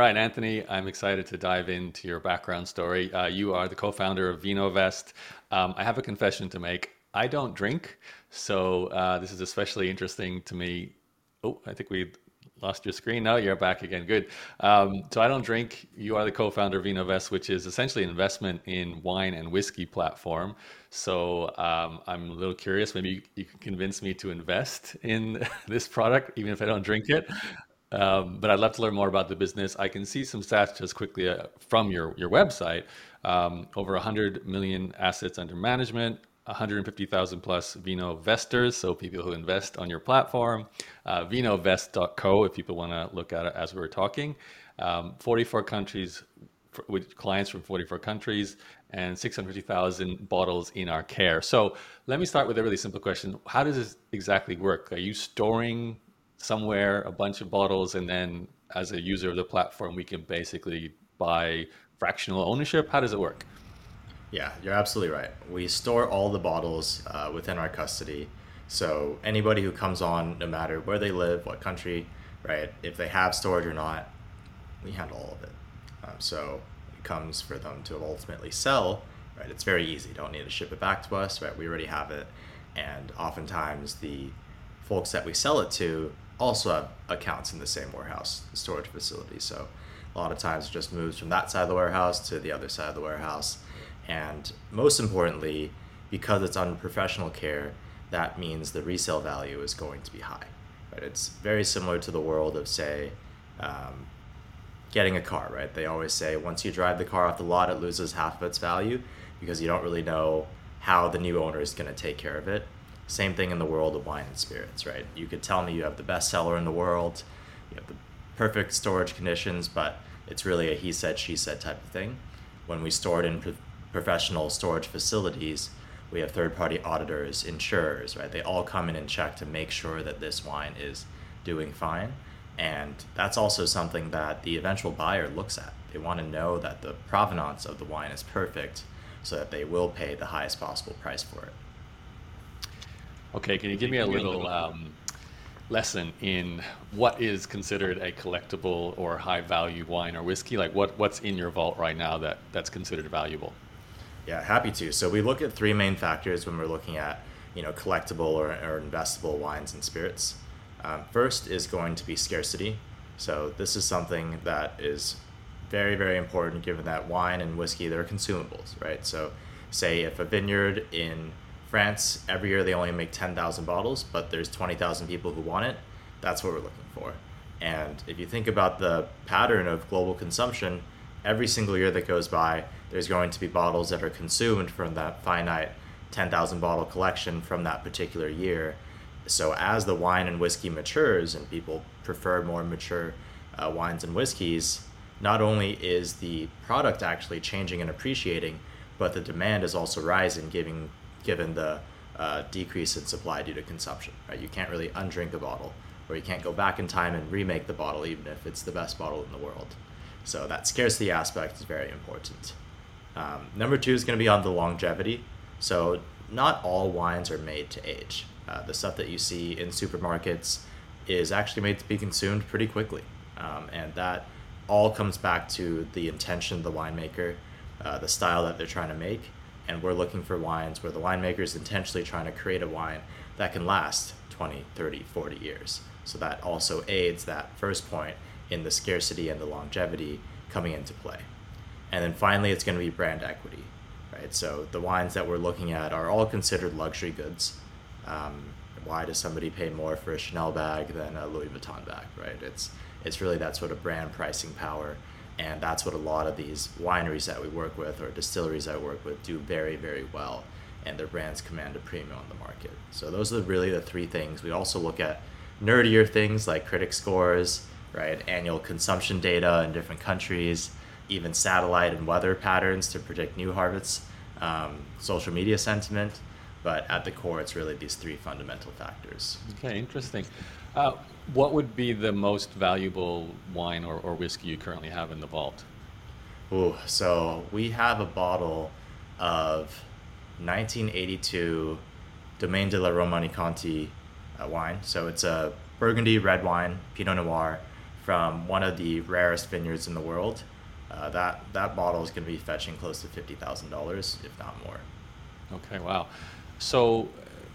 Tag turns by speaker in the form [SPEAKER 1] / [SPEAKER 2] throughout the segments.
[SPEAKER 1] right, Anthony, I'm excited to dive into your background story. You are the co-founder of VinoVest. I have a confession to make. I don't drink, so this is especially interesting to me. Oh, I think we lost your screen. No, you're back again. Good. So I don't drink. You are the co-founder of VinoVest, which is essentially an investment in wine and whiskey platform. So I'm a little curious. Maybe you can convince me to invest in this product, even if I don't drink it. But I'd love to learn more about the business. I can see some stats just quickly from your website. Over 100 million assets under management, 150,000 plus Vino investors, so people who invest on your platform. Vinovest.co if people want to look at it as we were talking. 44 countries with clients from 44 countries and 650,000 bottles in our care. So let me start with a really simple question. How does this exactly work? Are you storing somewhere a bunch of bottles and then as a user of the platform, we can basically buy fractional ownership? How does it work?
[SPEAKER 2] Yeah, you're absolutely right. We store all the bottles within our custody. So anybody who comes on, no matter where they live, what country, right, if they have storage or not, we handle all of it. So it comes for them to ultimately sell, right? It's very easy. You don't need to ship it back to us, right? We already have it. And oftentimes the folks that we sell it to also have accounts in the same warehouse storage facility. So a lot of times it just moves from that side of the warehouse to the other side of the warehouse. And most importantly, because it's under professional care, that means the resale value is going to be high. Right? It's very similar to the world of, say, um, getting a car, right? They always say once you drive the car off the lot, it loses half of its value because you don't really know how the new owner is going to take care of it. Same thing in the world of wine and spirits, right? You could tell me you have the best seller in the world, you have the perfect storage conditions, but it's really a he said, she said type of thing. When we store it in professional storage facilities, we have third party auditors, insurers, right? They all come in and check to make sure that this wine is doing fine. And that's also something that the eventual buyer looks at. They want to know that the provenance of the wine is perfect so that they will pay the highest possible price for it.
[SPEAKER 1] Okay, can you give me a little lesson in what is considered a collectible or high value wine or whiskey? Like what's in your vault right now that's considered valuable?
[SPEAKER 2] Yeah, happy to. So we look at three main factors when we're looking at, collectible or investable wines and spirits. First is going to be scarcity. So this is something that is very, very important given that wine and whiskey, they're consumables, right? So say if a vineyard in France, every year they only make 10,000 bottles, but there's 20,000 people who want it, that's what we're looking for. And if you think about the pattern of global consumption, every single year that goes by, there's going to be bottles that are consumed from that finite 10,000 bottle collection from that particular year. So as the wine and whiskey matures and people prefer more mature wines and whiskeys, not only is the product actually changing and appreciating, but the demand is also rising, given the decrease in supply due to consumption. Right? You can't really undrink a bottle, or you can't go back in time and remake the bottle, even if it's the best bottle in the world. So that scarcity aspect is very important. Number two is going to be on the longevity. So not all wines are made to age. The stuff that you see in supermarkets is actually made to be consumed pretty quickly. And that all comes back to the intention of the winemaker, the style that they're trying to make. And we're looking for wines where the winemaker is intentionally trying to create a wine that can last 20, 30, 40 years. So that also aids that first point in the scarcity and the longevity coming into play. And then finally, it's going to be brand equity, right? So the wines that we're looking at are all considered luxury goods. Why does somebody pay more for a Chanel bag than a Louis Vuitton bag, right? It's really that sort of brand pricing power, and that's what a lot of these wineries that we work with or distilleries that we work with do very, very well, and their brands command a premium on the market. So those are really the three things. We also look at nerdier things like critic scores, right? Annual consumption data in different countries, even satellite and weather patterns to predict new harvests, social media sentiment. But at the core, it's really these three fundamental factors.
[SPEAKER 1] Okay, interesting. What would be the most valuable wine or whiskey you currently have in the vault?
[SPEAKER 2] Ooh, so we have a bottle of 1982 Domaine de la Romanée-Conti wine. So it's a Burgundy red wine, Pinot Noir, from one of the rarest vineyards in the world, that bottle is going to be fetching close to $50,000, if not more.
[SPEAKER 1] Okay, wow. So,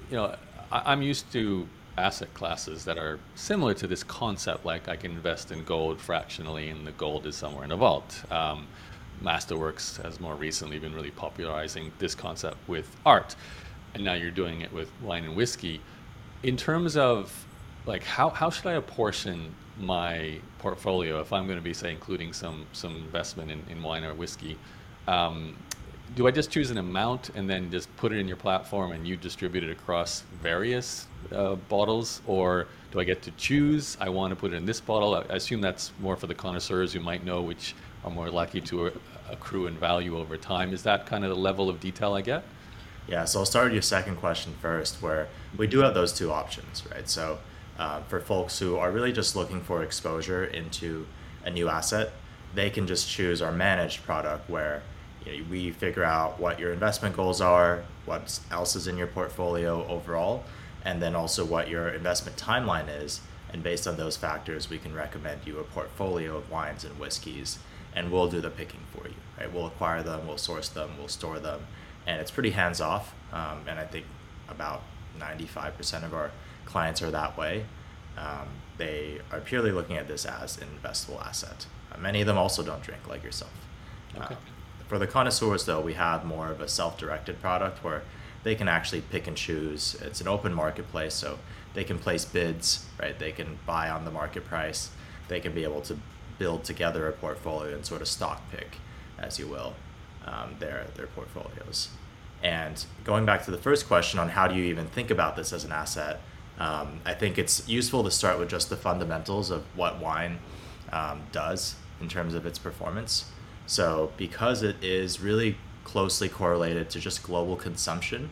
[SPEAKER 1] I'm used to asset classes that are similar to this concept, like I can invest in gold fractionally and the gold is somewhere in a vault. Masterworks has more recently been really popularizing this concept with art, and now you're doing it with wine and whiskey. In terms of like how should I apportion my portfolio if I'm going to be, say, including some investment in wine or whiskey? Um, do I just choose an amount and then just put it in your platform and you distribute it across various bottles, or do I get to choose? I want to put it in this bottle. I assume that's more for the connoisseurs who might know which are more likely to accrue in value over time. Is that kind of the level of detail I get?
[SPEAKER 2] Yeah, so I'll start with your second question first, where we do have those two options, right? So for folks who are really just looking for exposure into a new asset, they can just choose our managed product where we figure out what your investment goals are, what else is in your portfolio overall, and then also what your investment timeline is. And based on those factors, we can recommend you a portfolio of wines and whiskeys, and we'll do the picking for you, right? We'll acquire them, we'll source them, we'll store them, and it's pretty hands off. And I think about 95% of our clients are that way. They are purely looking at this as an investable asset. Many of them also don't drink, like yourself.
[SPEAKER 1] Okay.
[SPEAKER 2] For the connoisseurs, though, we have more of a self-directed product where they can actually pick and choose. It's an open marketplace, so they can place bids, right? They can buy on the market price. They can be able to build together a portfolio and sort of stock pick, as you will, their portfolios. And going back to the first question on how do you even think about this as an asset, I think it's useful to start with just the fundamentals of what wine does in terms of its performance. So because it is really closely correlated to just global consumption,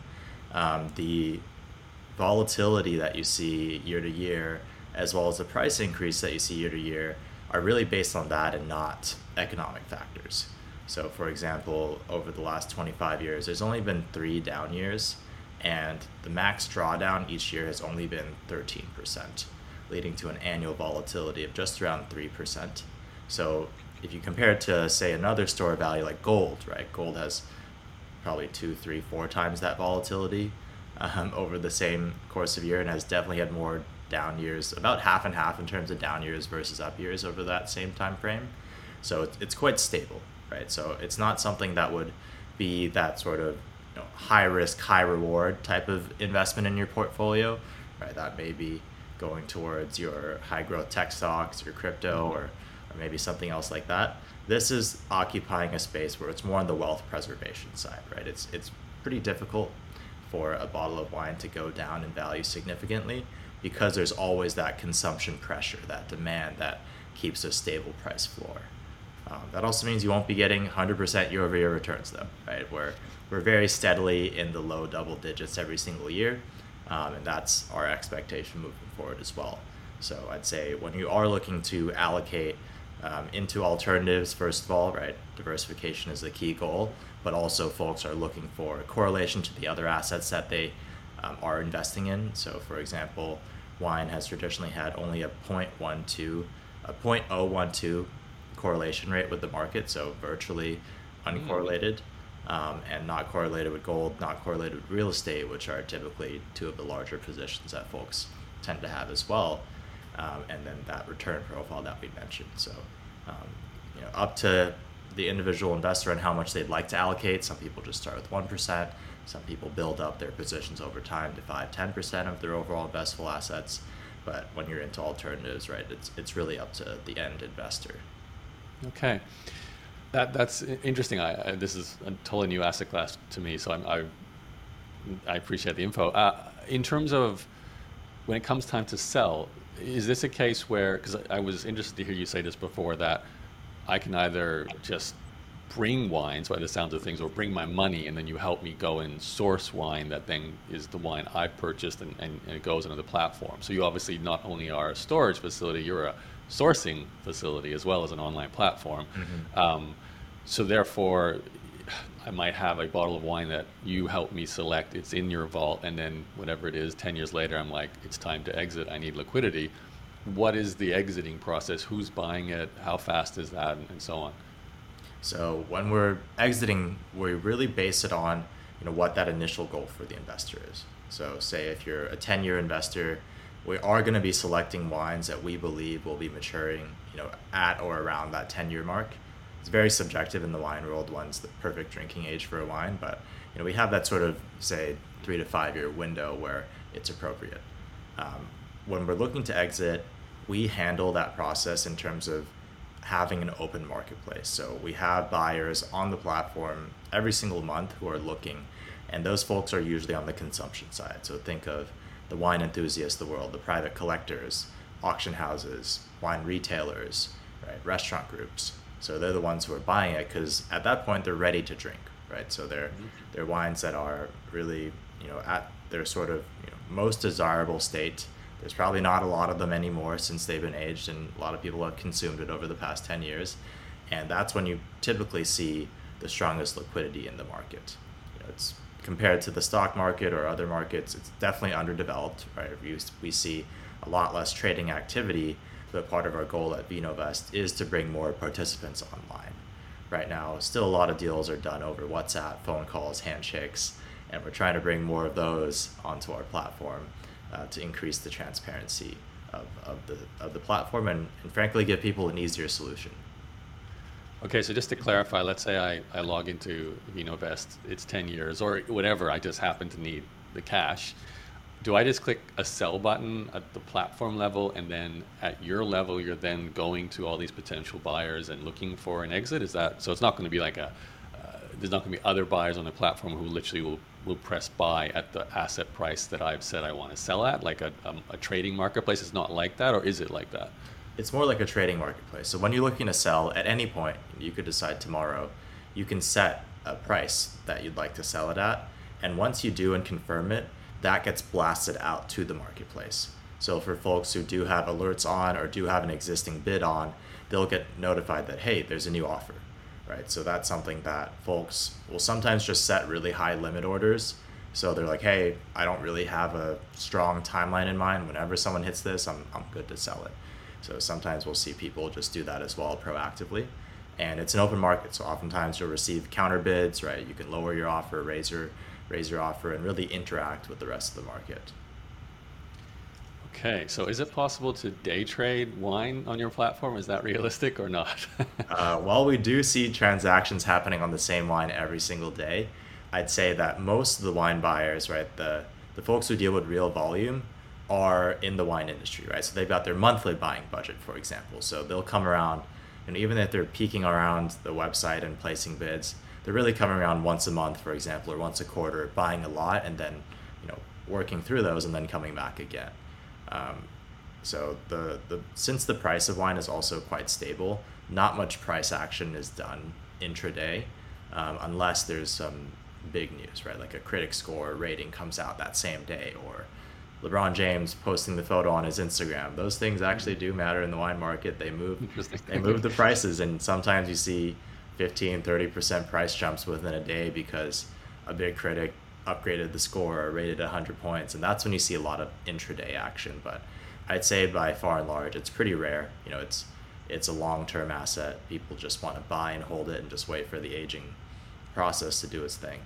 [SPEAKER 2] the volatility that you see year to year, as well as the price increase that you see year to year, are really based on that and not economic factors. So for example, over the last 25 years, there's only been 3 down years, and the max drawdown each year has only been 13%, leading to an annual volatility of just around 3%. So if you compare it to, say, another store of value like gold, right? Gold has probably 2, 3, 4 times that volatility over the same course of year, and has definitely had more down years, about half and half in terms of down years versus up years over that same time frame. So it's quite stable, right? So it's not something that would be that sort of high risk, high reward type of investment in your portfolio, right? That may be going towards your high growth tech stocks, your crypto, or maybe something else like that. This is occupying a space where it's more on the wealth preservation side, right? It's pretty difficult for a bottle of wine to go down in value significantly because there's always that consumption pressure, that demand that keeps a stable price floor. That also means you won't be getting 100% year-over-year returns, though, right? We're very steadily in the low double digits every single year, and that's our expectation moving forward as well. So I'd say when you are looking to allocate into alternatives, first of all, right, diversification is the key goal, but also folks are looking for correlation to the other assets that they are investing in. So for example, wine has traditionally had only a 0.012 correlation rate with the market, so virtually uncorrelated, and not correlated with gold, not correlated with real estate, which are typically 2 of the larger positions that folks tend to have as well. And then that return profile that we mentioned. So, up to the individual investor and how much they'd like to allocate. Some people just start with 1%. Some people build up their positions over time to 5-10% of their overall investable assets. But when you're into alternatives, right, it's really up to the end investor.
[SPEAKER 1] Okay, that's interesting. This is a totally new asset class to me, so I appreciate the info. In terms of when it comes time to sell, is this a case where, because I was interested to hear you say this before, that I can either just bring wines by the sounds of things, or bring my money and then you help me go and source wine that then is the wine I purchased, and it goes into the platform. So you obviously not only are a storage facility, you're a sourcing facility as well as an online platform. So therefore, I might have a bottle of wine that you help me select, it's in your vault, and then whatever it is, 10 years later, I'm like, it's time to exit, I need liquidity. what is the exiting process? Who's buying it? How fast is that, and so on?
[SPEAKER 2] So when we're exiting, we really base it on, what that initial goal for the investor is. So say if you're a 10-year investor, we are going to be selecting wines that we believe will be maturing, at or around that 10-year mark. It's very subjective in the wine world. When's the perfect drinking age for a wine, but we have that sort of, say, 3 to 5 year window where it's appropriate. When we're looking to exit, we handle that process in terms of having an open marketplace. So we have buyers on the platform every single month who are looking, and those folks are usually on the consumption side. So think of the wine enthusiasts of the world, the private collectors, auction houses, wine retailers, right, restaurant groups. So they're the ones who are buying it because at that point they're ready to drink, right? So they're wines that are really, at their sort of most desirable state. There's probably not a lot of them anymore since they've been aged, and a lot of people have consumed it over the past 10 years. And that's when you typically see the strongest liquidity in the market. It's compared to the stock market or other markets, it's definitely underdeveloped, right? We see a lot less trading activity, but part of our goal at VinoVest is to bring more participants online. Right now, still a lot of deals are done over WhatsApp, phone calls, handshakes, and we're trying to bring more of those onto our platform to increase the transparency of the platform and frankly give people an easier solution.
[SPEAKER 1] Okay, so just to clarify, let's say I log into VinoVest, it's 10 years or whatever, I just happen to need the cash. Do I just click a sell button at the platform level, and then at your level, you're then going to all these potential buyers and looking for an exit? Is that so? It's not going to be like there's not going to be other buyers on the platform who literally will press buy at the asset price that I've said I want to sell at, like a trading marketplace. It's not like that, or is it like that?
[SPEAKER 2] It's more like a trading marketplace. So when you're looking to sell, at any point, you could decide tomorrow, you can set a price that you'd like to sell it at. And once you do and confirm it, that gets blasted out to the marketplace. So for folks who do have alerts on or do have an existing bid on, they'll get notified that, hey, there's a new offer, right? So that's something that folks will sometimes just set really high limit orders. So they're like, hey, I don't really have a strong timeline in mind. Whenever someone hits this, I'm good to sell it. So sometimes we'll see people just do that as well proactively. And it's an open market, so oftentimes you'll receive counter bids, right? You can lower your offer, raise your offer, and really interact with the rest of the market.
[SPEAKER 1] Okay, so is it possible to day trade wine on your platform? Is that realistic or not?
[SPEAKER 2] While we do see transactions happening on the same wine every single day, I'd say that most of the wine buyers, right, the folks who deal with real volume are in the wine industry, right? So they've got their monthly buying budget, for example. So they'll come around, and even if they're peeking around the website and placing bids, they're really coming around once a month, for example, or once a quarter, buying a lot and then, working through those and then coming back again. So since the price of wine is also quite stable, not much price action is done intraday, unless there's some big news, right? Like a critic score rating comes out that same day, or LeBron James posting the photo on his Instagram. Those things actually do matter in the wine market. They move the prices, and sometimes you see 15-30% price jumps within a day because a big critic upgraded the score or rated 100 points, and that's when you see a lot of intraday action. But I'd say by far and large, it's pretty rare. It's a long-term asset. People just want to buy and hold it and just wait for the aging process to do its thing.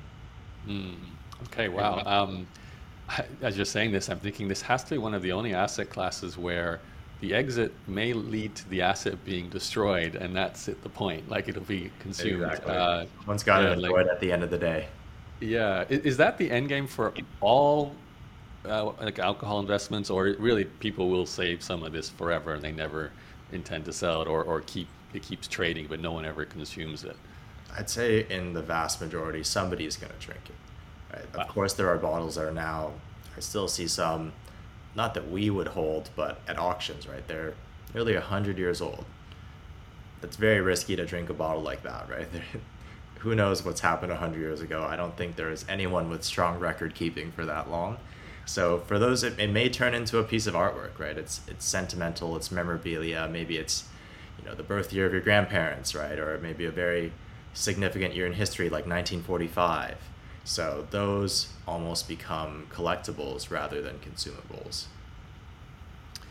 [SPEAKER 1] Okay, wow. As you're saying this, I'm thinking this has to be one of the only asset classes where the exit may lead to the asset being destroyed, and that's the point. Like it'll be consumed.
[SPEAKER 2] Exactly. One's got to enjoy it at the end of the day.
[SPEAKER 1] Yeah. Is that the end game for all like alcohol investments, or really people will save some of this forever and they never intend to sell it, or it keeps trading but no one ever consumes it?
[SPEAKER 2] I'd say in the vast majority, somebody's going to drink it. Right? Wow. Of course, there are bottles that are now, I still see some, not that we would hold, but at auctions, right? They're nearly 100 years old. It's very risky to drink a bottle like that, right? Who knows what's happened 100 years ago? I don't think there is anyone with strong record keeping for that long. So for those, it may turn into a piece of artwork, right? It's sentimental, it's memorabilia. Maybe it's, the birth year of your grandparents, right? Or maybe a very significant year in history like 1945. So those almost become collectibles rather than consumables.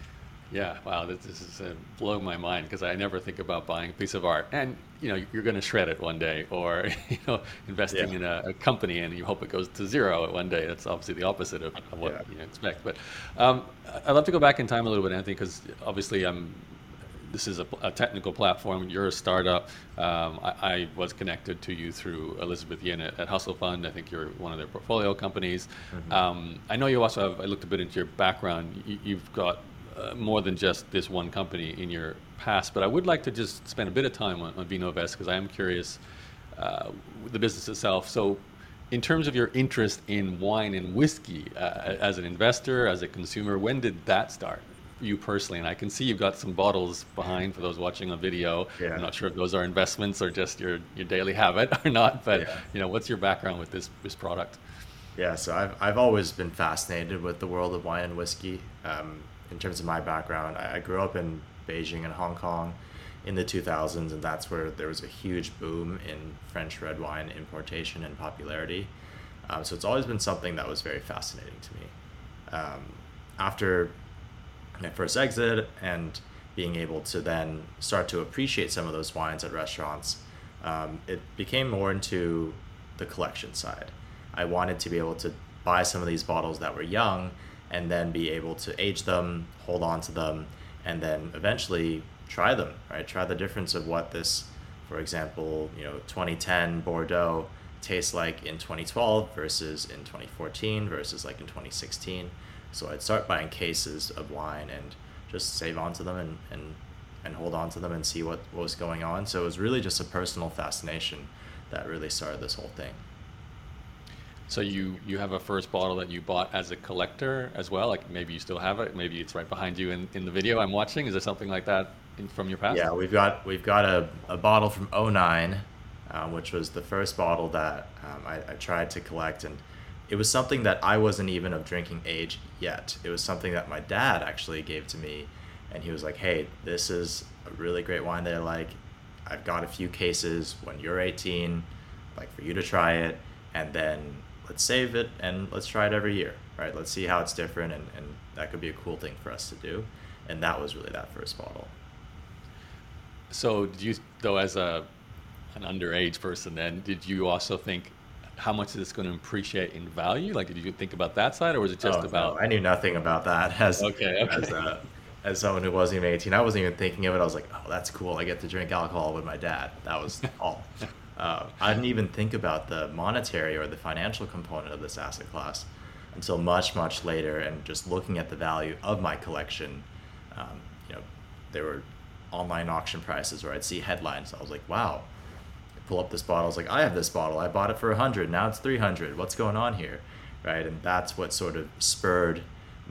[SPEAKER 1] Yeah, wow, this is blowing my mind because I never think about buying a piece of art, and you're going to shred it one day, or investing
[SPEAKER 2] Yeah,
[SPEAKER 1] in a company and you hope it goes to zero at one day. That's obviously the opposite of what
[SPEAKER 2] yeah,
[SPEAKER 1] you expect. But um, I'd love to go back in time a little bit, Anthony, because obviously this is a technical platform. You're a startup. I was connected to you through Elizabeth Yin at Hustle Fund. I think you're one of their portfolio companies.
[SPEAKER 2] hmm
[SPEAKER 1] I know you also have, I looked a bit into your background. You've got more than just this one company in your past, but I would like to just spend a bit of time on VinoVest because I am curious the business itself. So, in terms of your interest in wine and whiskey, as an investor, as a consumer, when did that start? You personally, and I can see you've got some bottles behind for those watching on video. I'm
[SPEAKER 2] yeah,
[SPEAKER 1] not sure if those are investments or just your daily habit or not, but
[SPEAKER 2] yeah.
[SPEAKER 1] what's your background with this product?
[SPEAKER 2] Yeah, so I've always been fascinated with the world of wine and whiskey. In terms of my background, I grew up in Beijing and Hong Kong in the 2000s, and that's where there was a huge boom in French red wine importation and popularity. So it's always been something that was very fascinating to me. After my first exit and being able to then start to appreciate some of those wines at restaurants, it became more into the collection side. I wanted to be able to buy some of these bottles that were young and then be able to age them, hold on to them, and then eventually try them, right? Try the difference of what this, for example, 2010 Bordeaux tastes like in 2012 versus in 2014 versus like in 2016. So I'd start buying cases of wine and just save onto them and hold on to them and see what was going on. So it was really just a personal fascination that really started this whole thing.
[SPEAKER 1] So you have a first bottle that you bought as a collector as well? Like maybe you still have it, maybe it's right behind you in the video I'm watching. Is there something like that from your past?
[SPEAKER 2] Yeah, we've got a bottle from '09, which was the first bottle that I tried to collect, and it was something that I wasn't even of drinking age yet. It was something that my dad actually gave to me, and he was like, "Hey, this is a really great wine that I like. I've got a few cases. When you're 18, I'd like for you to try it, and then let's save it and let's try it every year, right? Let's see how it's different, and that could be a cool thing for us to do." And that was really that first bottle.
[SPEAKER 1] So did you, though, as an underage person, then did you also think how much is this going to appreciate in value? Like, did you think about that side, or was it just
[SPEAKER 2] Oh no,
[SPEAKER 1] about?
[SPEAKER 2] I knew nothing about that as
[SPEAKER 1] Okay,
[SPEAKER 2] as
[SPEAKER 1] okay.
[SPEAKER 2] a as someone who wasn't even 18. I wasn't even thinking of it. I was like, oh, that's cool. I get to drink alcohol with my dad. That was all. I didn't even think about the monetary or the financial component of this asset class until much, much later, and just looking at the value of my collection. Um, you know, there were online auction prices where I'd see headlines. I was like, wow. I pull up this bottle. I was like, I have this bottle. I bought it for 100. Now it's 300. What's going on here, right? And that's what sort of spurred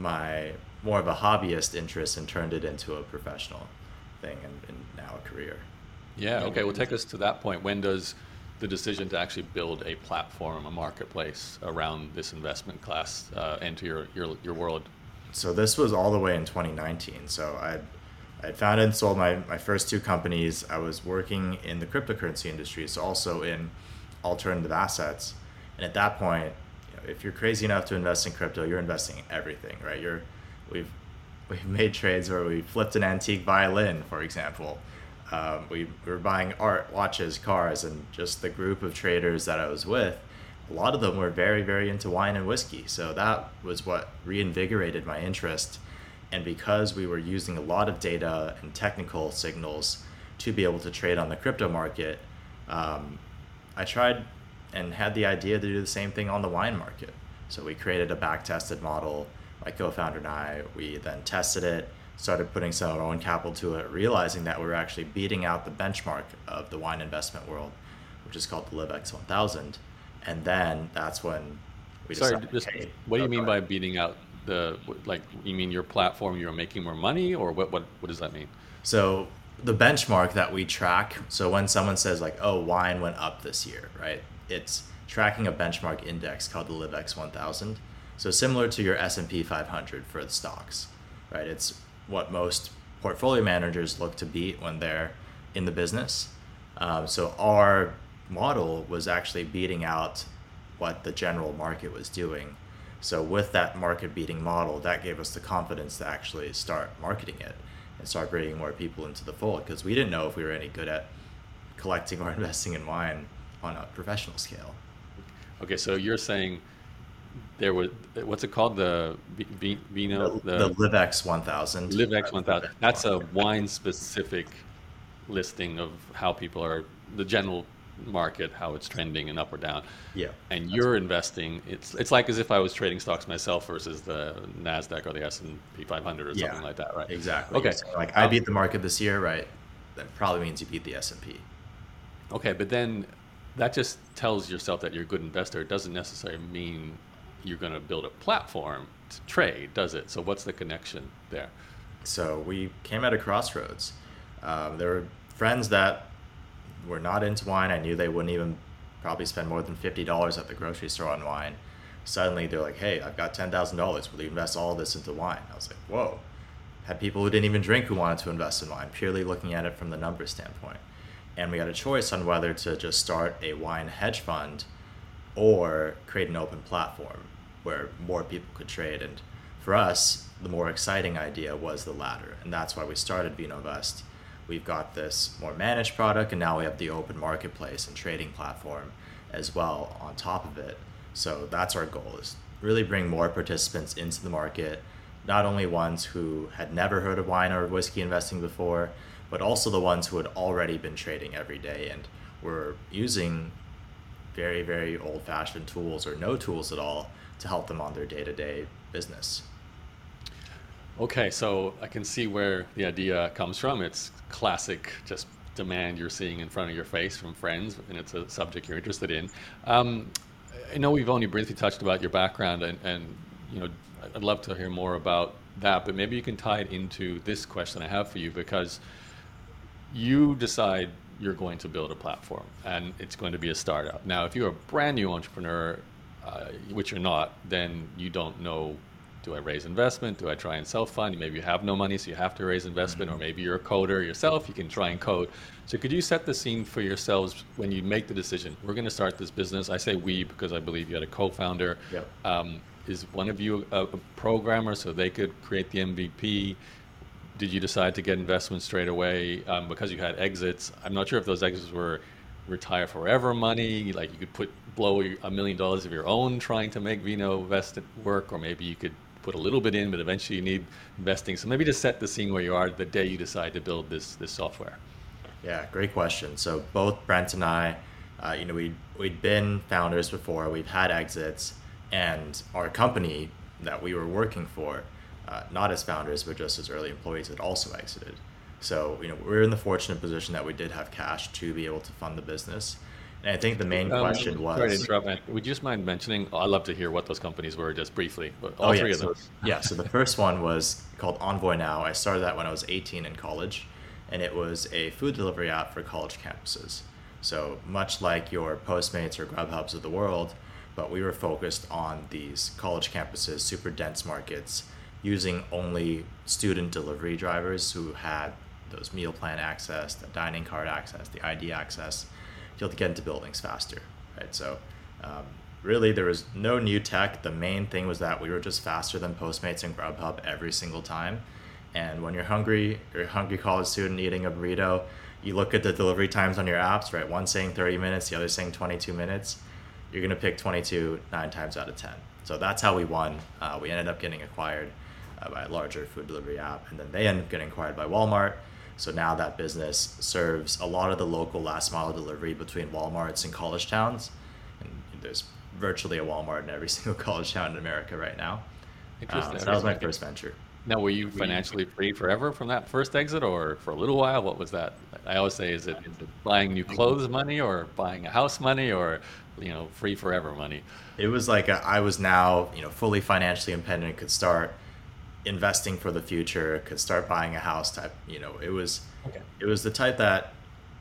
[SPEAKER 2] my more of a hobbyist interest and turned it into a professional thing and now a career.
[SPEAKER 1] Yeah, okay. Well, take us to that point. When does the decision to actually build a platform, a marketplace around this investment class enter your world?
[SPEAKER 2] So this was all the way in 2019. So I'd founded and sold my first two companies. I was working in the cryptocurrency industry, so also in alternative assets. And at that point, if you're crazy enough to invest in crypto, you're investing in everything, right? We've we've made trades where we flipped an antique violin, for example. We were buying art, watches, cars, and just the group of traders that I was with, a lot of them were very, very into wine and whiskey. So that was what reinvigorated my interest. And because we were using a lot of data and technical signals to be able to trade on the crypto market, um, I tried and had the idea to do the same thing on the wine market. So we created a back tested model. My co founder and I, we then tested it, started putting some of our own capital to it, realizing that we were actually beating out the benchmark of the wine investment world, which is called the LiveX 1000. And then that's when we
[SPEAKER 1] Sorry,
[SPEAKER 2] decided,
[SPEAKER 1] just
[SPEAKER 2] hey,
[SPEAKER 1] what do
[SPEAKER 2] oh,
[SPEAKER 1] you
[SPEAKER 2] go
[SPEAKER 1] mean
[SPEAKER 2] ahead.
[SPEAKER 1] by beating out like, you mean your platform, you're making more money, or what does that mean?
[SPEAKER 2] So the benchmark that we track, so when someone says like, oh, wine went up this year, right? It's tracking a benchmark index called the LiveX 1000. So similar to your S&P 500 for the stocks, right? It's what most portfolio managers look to beat when they're in the business. So our model was actually beating out what the general market was doing. So with that market beating model, that gave us the confidence to actually start marketing it and start bringing more people into the fold, because we didn't know if we were any good at collecting or investing in wine on a professional scale.
[SPEAKER 1] Okay, so you're saying there was, what's it called? The Vino,
[SPEAKER 2] The Livex 1000.
[SPEAKER 1] LiveX 1000. That's a
[SPEAKER 2] Yeah.
[SPEAKER 1] wine specific listing of how people are, the general market, how it's trending and up or down.
[SPEAKER 2] Yeah,
[SPEAKER 1] And
[SPEAKER 2] that's
[SPEAKER 1] you're investing, it's like as if I was trading stocks myself versus the Nasdaq or the S&P 500 or
[SPEAKER 2] yeah,
[SPEAKER 1] something like that, right?
[SPEAKER 2] exactly. You're
[SPEAKER 1] Okay.
[SPEAKER 2] saying like I
[SPEAKER 1] Um,
[SPEAKER 2] beat the market this year, right? That probably means you beat the S&P.
[SPEAKER 1] okay, but then that just tells yourself that you're a good investor. It doesn't necessarily mean you're going to build a platform to trade, does it? So what's the connection there?
[SPEAKER 2] So we came at a crossroads. There were friends that were not into wine. I knew they wouldn't even probably spend more than $50 at the grocery store on wine. Suddenly they're like, "Hey, I've got $10,000. Will you invest all this into wine?" I was like, "Whoa!" Had people who didn't even drink who wanted to invest in wine, purely looking at it from the numbers standpoint. And we had a choice on whether to just start a wine hedge fund or create an open platform where more people could trade. And for us, the more exciting idea was the latter. And that's why we started VinoVest. We've got this more managed product, and now we have the open marketplace and trading platform as well on top of it. So that's our goal, is really bring more participants into the market, not only ones who had never heard of wine or whiskey investing before, but also the ones who had already been trading every day and were using very, very old fashioned tools or no tools at all to help them on their day to day business.
[SPEAKER 1] Okay, so I can see where the idea comes from. It's classic, just demand you're seeing in front of your face from friends, and it's a subject you're interested in. Um, I know we've only briefly touched about your background, and you know, I'd love to hear more about that. But maybe you can tie it into this question I have for you, because you decide you're going to build a platform and it's going to be a startup. Now, if you're a brand new entrepreneur, which you're not, then you don't know, do I raise investment? Do I try and self fund? Maybe you have no money, so you have to raise investment, or
[SPEAKER 2] Mhm.
[SPEAKER 1] maybe you're a coder yourself, you can try and code. So, could you set the scene for yourselves when you make the decision? We're going to start this business. I say we because I believe you had a co founder.
[SPEAKER 2] Yep.
[SPEAKER 1] Is one of you a programmer so they could create the MVP? Did you decide to get investment straight away because you had exits? I'm not sure if those exits were retire forever money, like you could put blow $1 million of your own trying to make Vino Vest work, or maybe you could put a little bit in, but eventually you need investing. So maybe just set the scene where you are the day you decide to build this software.
[SPEAKER 2] Yeah, great question. So both Brent and I, we'd been founders before. We've had exits, and our company that we were working for, not as founders but just as early employees, had also exited. So we're in the fortunate position that we did have cash to be able to fund the business. And I think the main question
[SPEAKER 1] Sorry to
[SPEAKER 2] was,
[SPEAKER 1] interrupt, man. Would you just mind mentioning? Oh, I'd love to hear what those companies were, just briefly, but
[SPEAKER 2] oh
[SPEAKER 1] all
[SPEAKER 2] yeah,
[SPEAKER 1] three of them.
[SPEAKER 2] so the first one was called Envoy Now. I started that when I was 18 in college, and it was a food delivery app for college campuses. So much like your Postmates or Grubhubs of the world, but we were focused on these college campuses, super dense markets, using only student delivery drivers who had those meal plan access, the dining card access, the ID access, to be able to get into buildings faster, right? So um, really, there was no new tech. The main thing was that we were just faster than Postmates and Grubhub every single time. And when you're a hungry college student eating a burrito, you look at the delivery times on your apps, right? One saying 30 minutes, the other saying 22 minutes. You're going to pick 22 9 times out of 10. So that's how we won. We ended up getting acquired by a larger food delivery app, and then they ended up getting acquired by Walmart. So now that business serves a lot of the local last mile delivery between Walmarts and college towns. And there's virtually a Walmart in every single college town in America right now.
[SPEAKER 1] Interesting.
[SPEAKER 2] So that was my
[SPEAKER 1] Okay.
[SPEAKER 2] first venture.
[SPEAKER 1] Now, were you financially free forever from that first exit, or for a little while? What was that? I always say, is it buying new clothes money, or buying a house money, or free forever money?
[SPEAKER 2] It was like I was now, fully financially independent, could start investing for the future, could start buying a house type.
[SPEAKER 1] Okay.
[SPEAKER 2] It was the type that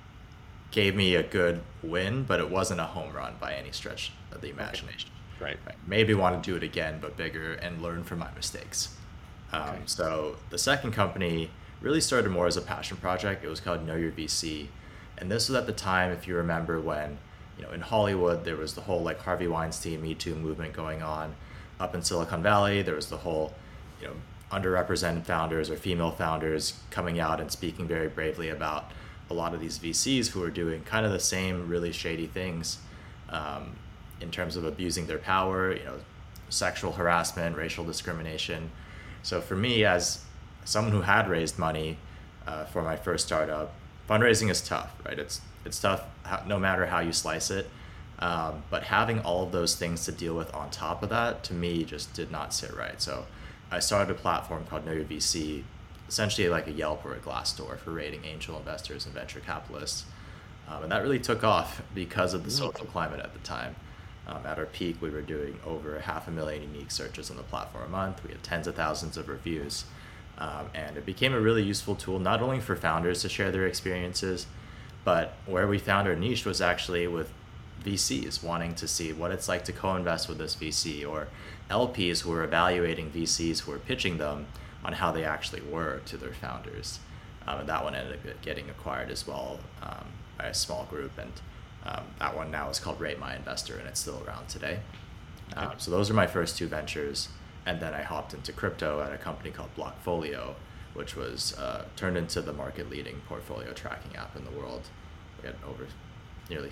[SPEAKER 2] gave me a good win, but it wasn't a home run by any stretch of the
[SPEAKER 1] Okay.
[SPEAKER 2] imagination.
[SPEAKER 1] Right.
[SPEAKER 2] Right. Maybe want to do it again, but bigger, and learn from my mistakes.
[SPEAKER 1] Okay.
[SPEAKER 2] So the second company really started more as a passion project. It was called Know Your VC, and this was at the time, if you remember, when in Hollywood there was the whole like Harvey Weinstein Me Too movement going on. up in Silicon Valley, there was the whole, you know, underrepresented founders or female founders coming out and speaking very bravely about a lot of these VCs who are doing kind of the same really shady things, um, in terms of abusing their power, you know, sexual harassment, racial discrimination. So for me, as someone who had raised money for my first startup, fundraising is tough, right? It's tough no matter how you slice it. But having all of those things to deal with on top of that, to me, just did not sit right. So I started a platform called Know Your VC, essentially like a Yelp or a Glassdoor for rating angel investors and venture capitalists. And that really took off because of the social climate at the time. At our peak, we were doing over 500,000 unique searches on the platform a month. We had tens of thousands of reviews. And it became a really useful tool, not only for founders to share their experiences, but where we found our niche was actually with VCs wanting to see what it's like to co-invest with this VC, or LPs who are evaluating VCs who are pitching them on how they actually were to their founders. And that one ended up getting acquired as well, by a small group. And that one now is called Rate My Investor, and it's still around today. So those are my first two ventures. And then I hopped into crypto at a company called Blockfolio, which was turned into the market leading portfolio tracking app in the world. We had over nearly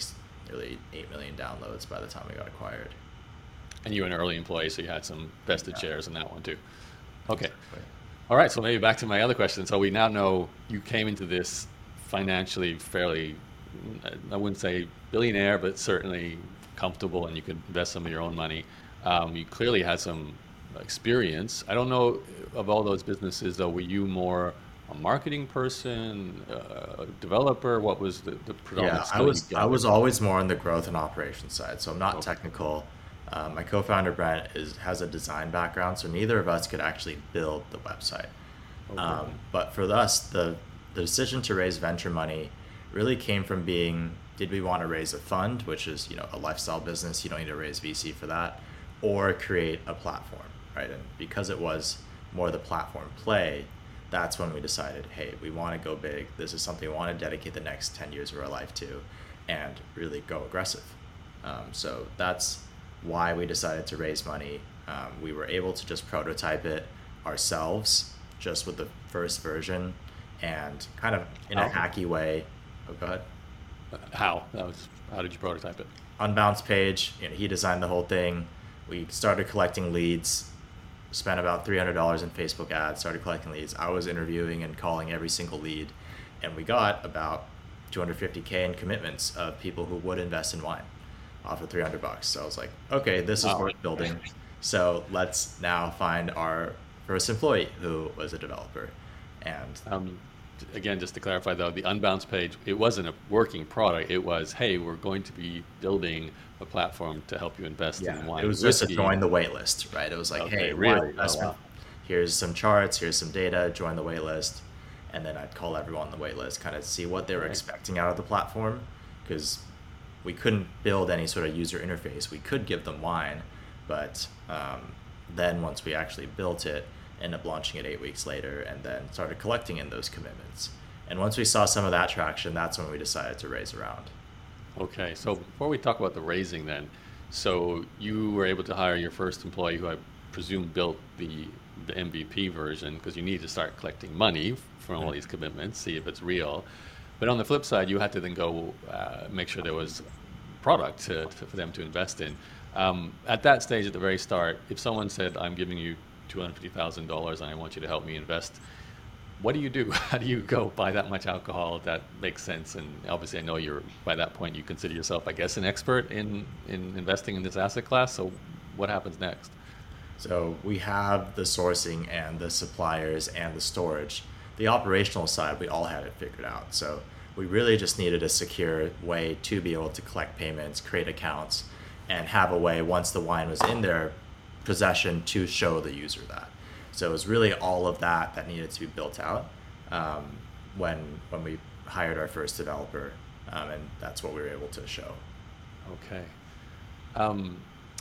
[SPEAKER 2] 8 million downloads by the time we got acquired.
[SPEAKER 1] And you were an early employee, so you had some vested shares in that one too. Okay.
[SPEAKER 2] Exactly.
[SPEAKER 1] All right. So maybe back to my other question. So we now know you came into this financially fairly, I wouldn't say billionaire, but certainly comfortable, and you could invest some of your own money. You clearly had some experience. I don't know, of all those businesses though, were you more a marketing person, a developer? What was the predominant
[SPEAKER 2] Yeah, I
[SPEAKER 1] skill you
[SPEAKER 2] was I
[SPEAKER 1] gathered?
[SPEAKER 2] was always more on the growth and operations side, so I'm not
[SPEAKER 1] Okay.
[SPEAKER 2] technical. My co-founder Brent has a design background, so neither of us could actually build the website.
[SPEAKER 1] Okay.
[SPEAKER 2] But for us, the decision to raise venture money really came from being, did we want to raise a fund, which is, you know, a lifestyle business, you don't need to raise VC for that, or create a platform, right? And because it was more the platform play, that's when we decided, hey, we want to go big. This is something we want to dedicate the next 10 years of our life to, and really go aggressive. So that's why we decided to raise money. We were able to just prototype it ourselves, just with the first version, and kind of in a
[SPEAKER 1] How?
[SPEAKER 2] hacky way. Oh, go ahead.
[SPEAKER 1] How did you prototype it?
[SPEAKER 2] On Bounce Page, you know, he designed the whole thing. We started collecting leads, spent about $300 in Facebook ads, started collecting leads. I was interviewing and calling every single lead, and we got about 250K in commitments of people who would invest in wine off of $300. So I was like, okay, this is
[SPEAKER 1] Wow.
[SPEAKER 2] worth building. So let's now find our first employee who was a developer. And
[SPEAKER 1] Um, Again, just to clarify though, the Unbounce page, it wasn't a working product. It was, hey, we're going to be building a platform to help you invest
[SPEAKER 2] yeah,
[SPEAKER 1] in
[SPEAKER 2] it
[SPEAKER 1] wine and
[SPEAKER 2] was just a
[SPEAKER 1] whiskey.
[SPEAKER 2] join the wait list, right? It was like,
[SPEAKER 1] Okay,
[SPEAKER 2] hey, wine
[SPEAKER 1] really? Oh,
[SPEAKER 2] investment.
[SPEAKER 1] wow.
[SPEAKER 2] Here's some charts, here's some data, join the wait list. And then I'd call everyone on the wait list, kind of see what they were
[SPEAKER 1] Right.
[SPEAKER 2] expecting out of the platform. Because we couldn't build any sort of user interface. We could give them wine, but then once we actually built it, ended up launching it 8 weeks later, and then started collecting in those commitments. And once we saw some of that traction, that's when we decided to raise a round.
[SPEAKER 1] Okay, so before we talk about the raising then, so you were able to hire your first employee who I presume built the MVP version because you need to start collecting money from all
[SPEAKER 2] Mhm.
[SPEAKER 1] these commitments, see if it's real. But on the flip side, you had to then go make sure there was product for them to invest in. At that stage, at the very start, if someone said, I'm giving you $250,000 and I want you to help me invest, what do you do? How do you go buy that much alcohol that makes sense? And obviously, I know you're by that point you consider yourself, I guess, an expert in investing in this asset class. So, what happens next?
[SPEAKER 2] So we have the sourcing and the suppliers and the storage. The operational side, we all had it figured out. So we really just needed a secure way to be able to collect payments, create accounts, and have a way once the wine was in their possession to show the user that. So it was really all of that that needed to be built out um, when we hired our first developer, and that's what we were able to show.
[SPEAKER 1] Okay. Um,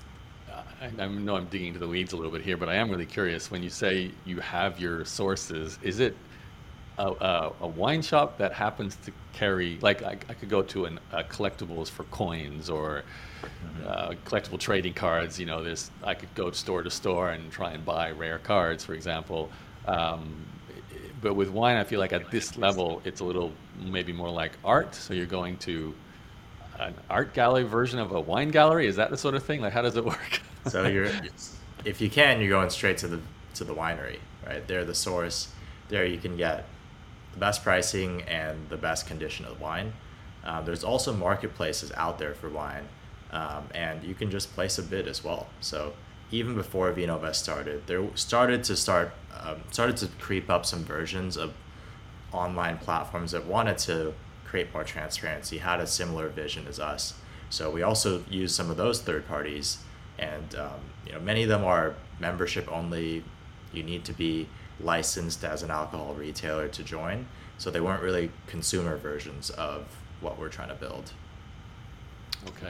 [SPEAKER 1] I know I'm digging into the weeds a little bit here, but I am really curious. When you say you have your sources, is it a wine shop that happens to carry, like I could go to a collectibles for coins or collectible trading cards. You know, this I could go store to store and try and buy rare cards, for example. Um, but with wine, I feel like at this level, it's a little maybe more like art. So you're going to an art gallery version of a wine gallery. Is that the sort of thing? Like, how does it work?
[SPEAKER 2] So if you can, you're going straight to the winery, right? They're the source. There you can get the best pricing and the best condition of the wine. There's also marketplaces out there for wine, and you can just place a bid as well. So even before VinoVest started, there started to creep up some versions of online platforms that wanted to create more transparency, had a similar vision as us. So we also use some of those third parties, and many of them are membership only. You need to be licensed as an alcohol retailer to join. So they weren't really consumer versions of what we're trying to build.
[SPEAKER 1] Okay.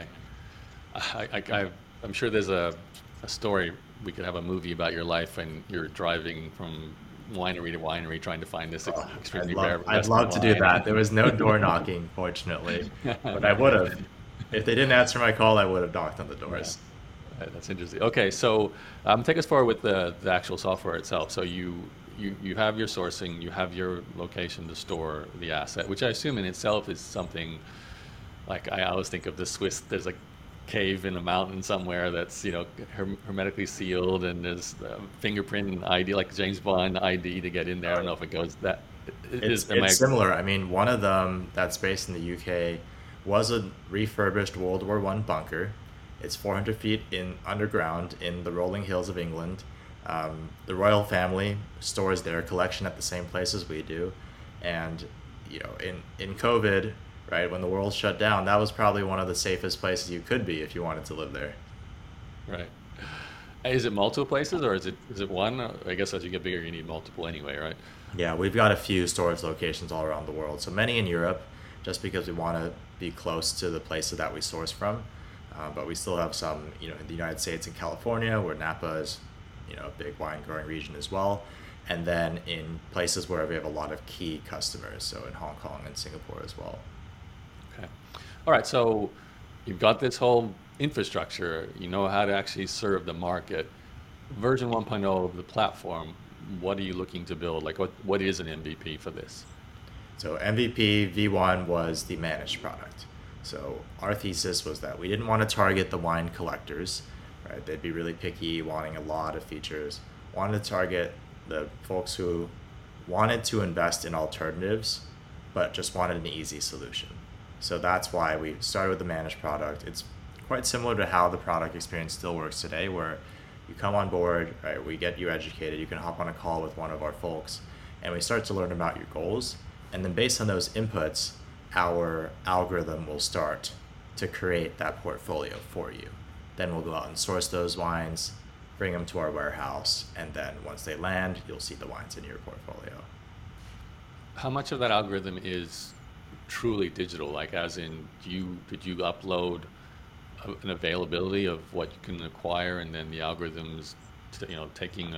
[SPEAKER 1] I'm sure there's a story. We could have a movie about your life and you're driving from winery to winery trying to find this extremely rare
[SPEAKER 2] I'd
[SPEAKER 1] Western
[SPEAKER 2] love to do
[SPEAKER 1] wine.
[SPEAKER 2] that. There was no door knocking, fortunately, but I would have. If they didn't answer my call, I would have knocked on the
[SPEAKER 1] Yeah,
[SPEAKER 2] doors.
[SPEAKER 1] that's interesting. Okay, so take us forward with the actual software itself. So you have your sourcing, you have your location to store the asset, which I assume in itself is something like I always think of the Swiss. There's a cave in a mountain somewhere that's hermetically sealed, and there's fingerprint ID, like James Bond ID, to get in there. I don't know if it goes that.
[SPEAKER 2] It's
[SPEAKER 1] Am
[SPEAKER 2] it's
[SPEAKER 1] I
[SPEAKER 2] similar. I mean, one of them that's based in the UK was a refurbished World War One bunker. It's 400 feet in underground in the rolling hills of England. The royal family stores their collection at the same place as we do, and in COVID, right when the world shut down, that was probably one of the safest places you could be if you wanted to live there.
[SPEAKER 1] right? Is it multiple places or is it one? I guess as you get bigger, you need multiple anyway, right?
[SPEAKER 2] Yeah, we've got a few storage locations all around the world. So many in Europe, just because we want to be close to the places that we source from. But we still have some, in the United States and California, where Napa is, a big wine growing region as well. And then in places where we have a lot of key customers, so in Hong Kong and Singapore as well.
[SPEAKER 1] Okay. All right. So you've got this whole infrastructure. You know how to actually serve the market. Version 1.0 of the platform. What are you looking to build? Like, what is an MVP for this?
[SPEAKER 2] So MVP V1 was the managed product. So our thesis was that we didn't want to target the wine collectors, right? They'd be really picky, wanting a lot of features. Wanted to target the folks who wanted to invest in alternatives, but just wanted an easy solution. So that's why we started with the managed product. It's quite similar to how the product experience still works today, where you come on board, right? We get you educated. You can hop on a call with one of our folks, and we start to learn about your goals. And then based on those inputs, our algorithm will start to create that portfolio for you. Then we'll go out and source those wines, bring them to our warehouse, and then once they land, you'll see the wines in your portfolio.
[SPEAKER 1] How much of that algorithm is truly digital? Like, as in, did you upload an availability of what you can acquire, and then the algorithms, taking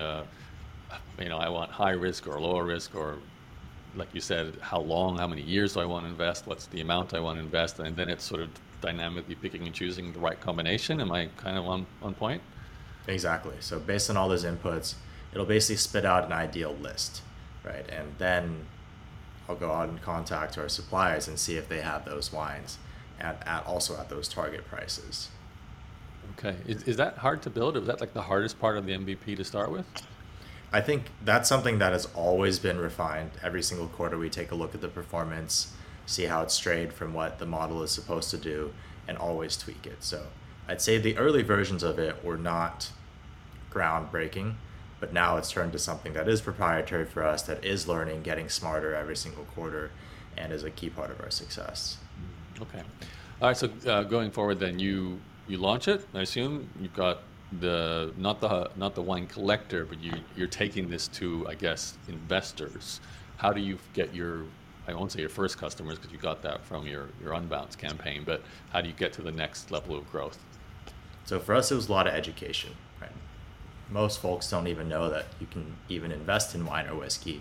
[SPEAKER 1] I want high risk or lower risk, or like you said, how long, how many years do I want to invest? What's the amount I want to invest? And then it's sort of dynamically picking and choosing the right combination. Am I kind of on point?
[SPEAKER 2] Exactly. So based on all those inputs, it'll basically spit out an ideal list, right? And then I'll go out and contact our suppliers and see if they have those wines also at those target prices.
[SPEAKER 1] Okay. Is that hard to build? Or is that like the hardest part of the MVP to start with?
[SPEAKER 2] I think that's something that has always been refined. Every single quarter, we take a look at the performance, see how it's strayed from what the model is supposed to do, and always tweak it. So I'd say the early versions of it were not groundbreaking, but now it's turned to something that is proprietary for us, that is learning, getting smarter every single quarter, and is a key part of our success.
[SPEAKER 1] Okay. All right. So going forward, then you launch it. I assume you've got the not the wine collector, but you're taking this to, I guess, investors. How do you get your, I won't say your first customers because you got that from your Unbounce campaign, but how do you get to the next level of growth?
[SPEAKER 2] So for us, it was a lot of education, right? Most folks don't even know that you can even invest in wine or whiskey.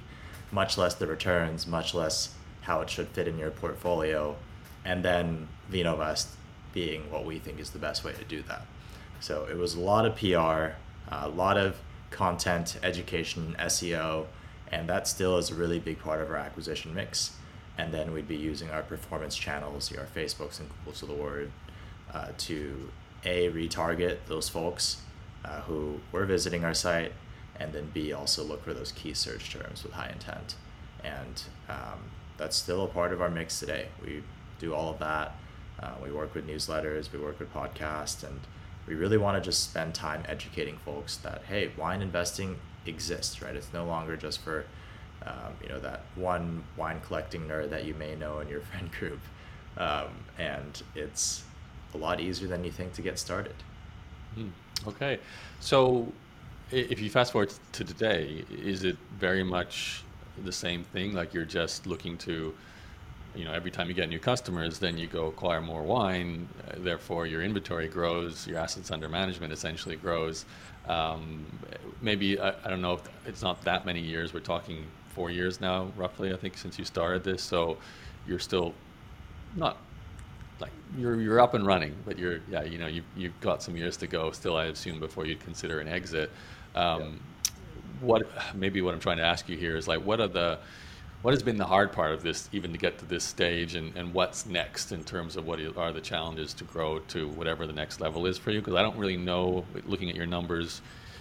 [SPEAKER 2] much less the returns, much less how it should fit in your portfolio, and then VinoVest being what we think is the best way to do that. So it was a lot of PR, a lot of content, education, SEO, and that still is a really big part of our acquisition mix. And then we'd be using our performance channels, our Facebooks and Googles of the word, to retarget those folks who were visiting our site, and then B, also look for those key search terms with high intent. And that's still a part of our mix today. We do all of that. We work with newsletters, we work with podcasts, and we really want to just spend time educating folks that, hey, wine investing exists, right? It's no longer just for that one wine collecting nerd that you may know in your friend group. And it's a lot easier than you think to get started.
[SPEAKER 1] Okay. So if you fast forward to today, is it very much the same thing? Like you're just looking to, every time you get new customers, then you go acquire more wine, therefore your inventory grows, your assets under management essentially grows. Maybe, I don't know if it's not that many years, we're talking 4 years now, roughly, I think, since you started this. So you're still not like you're up and running, but you've got some years to go still, I assume, before you'd consider an exit. What I'm trying to ask you here is like, what has been the hard part of this, even to get to this stage, and what's next in terms of what are the challenges to grow to whatever the next level is for you? Because I don't really know, looking at your numbers,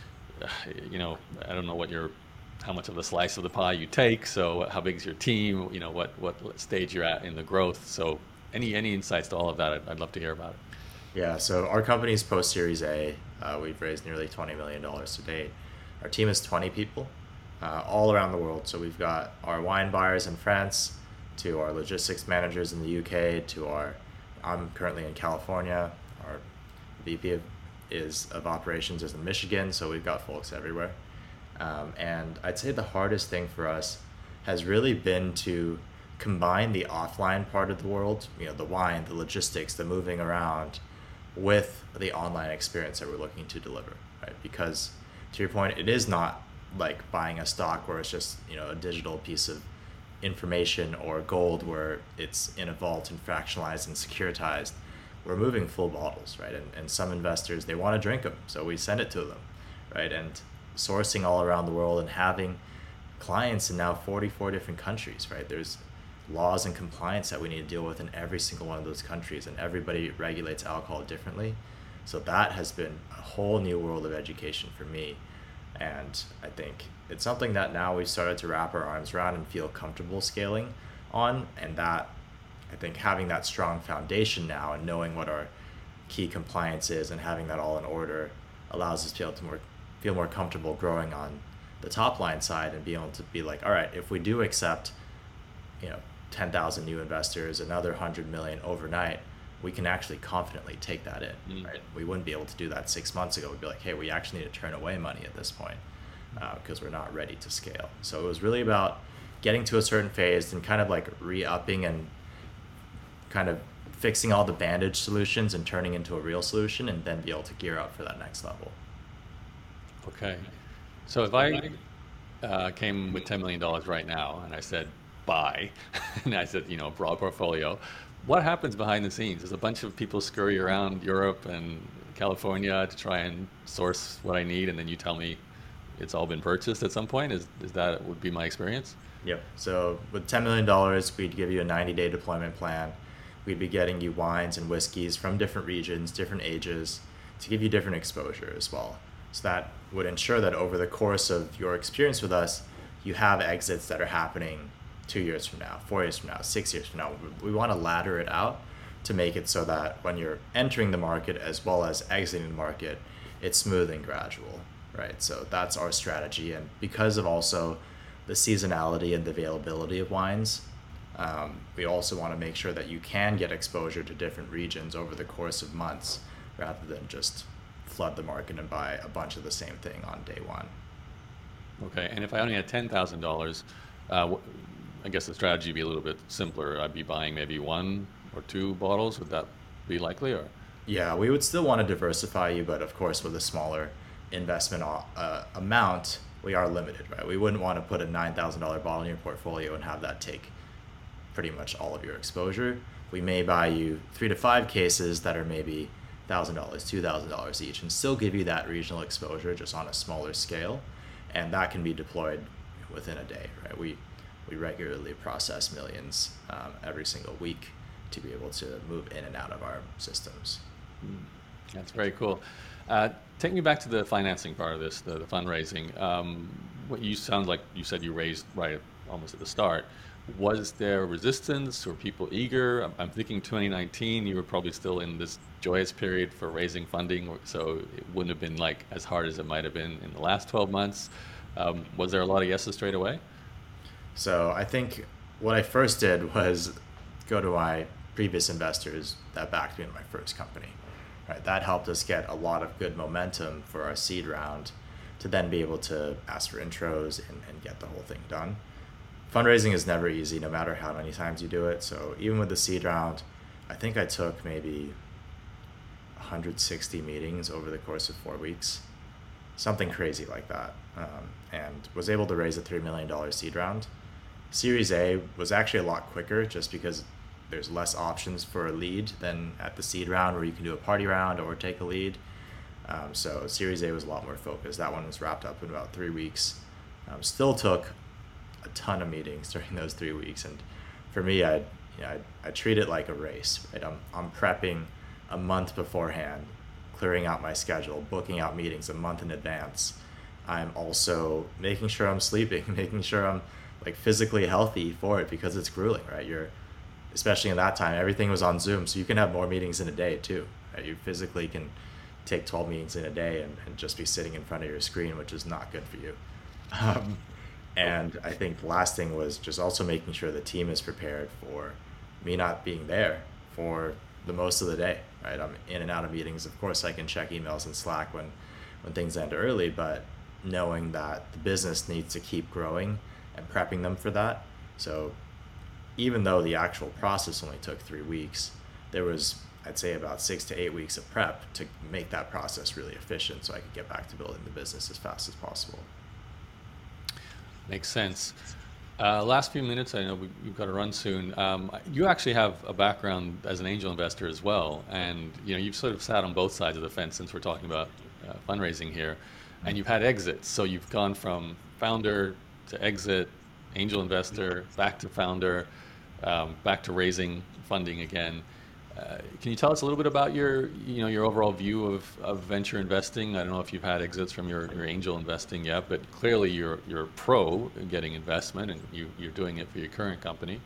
[SPEAKER 1] I don't know how much of a slice of the pie you take. So how big is your team? What stage you're at in the growth? So any insights to all of that, I'd love to hear about it.
[SPEAKER 2] Yeah, so our company's post Series A. We've raised nearly $20 million to date. Our team is 20 people, all around the world. So we've got our wine buyers in France, to our logistics managers in the UK, I'm currently in California. Our VP of operations is in Michigan, so we've got folks everywhere. And I'd say the hardest thing for us has really been to combine the offline part of the world, the wine, the logistics, the moving around, with the online experience that we're looking to deliver, right? Because to your point, it is not like buying a stock where it's just, a digital piece of information, or gold where it's in a vault and fractionalized and securitized. We're moving full bottles, right? And some investors, they want to drink them, so we send it to them, right? And sourcing all around the world and having clients in now 44 different countries, right? There's laws and compliance that we need to deal with in every single one of those countries, and everybody regulates alcohol differently. So that has been a whole new world of education for me. And I think it's something that now we've started to wrap our arms around and feel comfortable scaling on. And that, I think, having that strong foundation now and knowing what our key compliance is and having that all in order allows us to be able to feel more comfortable growing on the top line side, and be able to be like, all right, if we do accept 10,000 new investors, another 100 million overnight, we can actually confidently take that in, right? We wouldn't be able to do that 6 months ago. We'd be like, hey, we actually need to turn away money at this point because we're not ready to scale. So it was really about getting to a certain phase and kind of like re-upping and kind of fixing all the bandage solutions and turning into a real solution, and then be able to gear up for that next level.
[SPEAKER 1] Okay. So if I came with $10 million right now and I said, buy, and I said, broad portfolio, what happens behind the scenes? There's a bunch of people scurry around Europe and California to try and source what I need, and then you tell me it's all been purchased at some point? Is that would be my experience?
[SPEAKER 2] Yep. So with $10 million, we'd give you a 90-day deployment plan. We'd be getting you wines and whiskeys from different regions, different ages, to give you different exposure as well. So that would ensure that over the course of your experience with us, you have exits that are happening 2 years from now, 4 years from now, 6 years from now. We want to ladder it out to make it so that when you're entering the market as well as exiting the market, it's smooth and gradual, right? So that's our strategy. And because of also the seasonality and the availability of wines, we also want to make sure that you can get exposure to different regions over the course of months, rather than just flood the market and buy a bunch of the same thing on day one.
[SPEAKER 1] Okay, and if I only had $10,000, I guess the strategy would be a little bit simpler. I'd be buying maybe 1 or 2 bottles. Would that be likely? Or
[SPEAKER 2] Yeah, we would still want to diversify you, but of course with a smaller investment amount, we are limited, right? We wouldn't want to put a $9,000 bond in your portfolio and have that take pretty much all of your exposure. We may buy you 3 to 5 cases that are maybe $1,000, $2,000 each, and still give you that regional exposure just on a smaller scale, and that can be deployed within a day, right? We regularly process millions every single week to be able to move in and out of our systems.
[SPEAKER 1] That's very cool. Take me back to the financing part of this, the fundraising. What you sound like you said you raised almost at the start. Was there resistance? Were people eager? I'm thinking 2019, you were probably still in this joyous period for raising funding, so it wouldn't have been like as hard as it might have been in the last 12 months. Was there a lot of yeses straight away?
[SPEAKER 2] So I think what I first did was go to my previous investors that backed me in my first company. Right, that helped us get a lot of good momentum for our seed round to then be able to ask for intros and get the whole thing done. Fundraising is never easy, no matter how many times you do it. So even with the seed round, I think I took maybe 160 meetings over the course of 4 weeks, something crazy like that, and was able to raise a $3 million seed round. Series A was actually a lot quicker just because there's less options for a lead than at the seed round where you can do a party round or take a lead. So Series A was a lot more focused. That one was wrapped up in about 3 weeks. Still took a ton of meetings during those 3 weeks. And for me, I treat it like a race, right? I'm prepping a month beforehand, clearing out my schedule, booking out meetings a month in advance. I'm also making sure I'm sleeping, making sure I'm like physically healthy for it because it's grueling, right? Especially in that time, everything was on Zoom, so you can have more meetings in a day too. Right? You physically can take 12 meetings in a day and just be sitting in front of your screen, which is not good for you. And I think the last thing was just also making sure the team is prepared for me not being there for the most of the day. Right? I'm in and out of meetings. Of course, I can check emails and Slack when things end early, but knowing that the business needs to keep growing and prepping them for that. So even though the actual process only took 3 weeks, there was, I'd say, about 6 to 8 weeks of prep to make that process really efficient so I could get back to building the business as fast as possible.
[SPEAKER 1] Makes sense. Last few minutes, I know we've got to run soon. You actually have a background as an angel investor as well, and you've sort of sat on both sides of the fence since we're talking about fundraising here, and you've had exits. So you've gone from founder to exit, angel investor, back to founder, back to raising funding again. Can you tell us a little bit about your overall view of venture investing? I don't know if you've had exits from your angel investing yet, but clearly you're pro getting investment, and you're doing it for your current company.